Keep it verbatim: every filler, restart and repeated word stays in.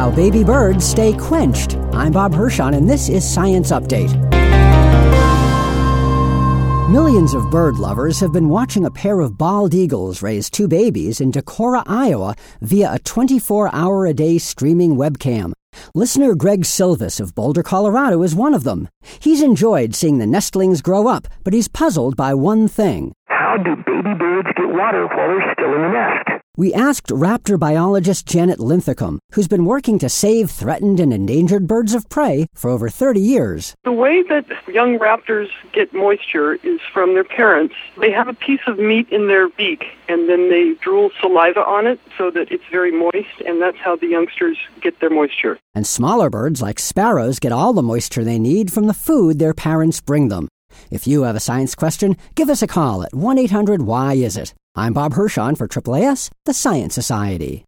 How baby birds stay quenched. I'm Bob Hirschon, and this is Science Update. Millions of bird lovers have been watching a pair of bald eagles raise two babies in Decorah, Iowa, via a twenty-four hour a day streaming webcam. Listener Greg Silvis of Boulder, Colorado is one of them. He's enjoyed seeing the nestlings grow up, but he's puzzled by one thing. How do baby birds get water while they're still in the nest? We asked raptor biologist Janet Linthicum, who's been working to save threatened and endangered birds of prey for over thirty years. The way that young raptors get moisture is from their parents. They have a piece of meat in their beak, and then they drool saliva on it so that it's very moist, and that's how the youngsters get their moisture. And smaller birds like sparrows get all the moisture they need from the food their parents bring them. If you have a science question, give us a call at one eight hundred Y is it. I'm Bob Hirschon for A A A S, the Science Society.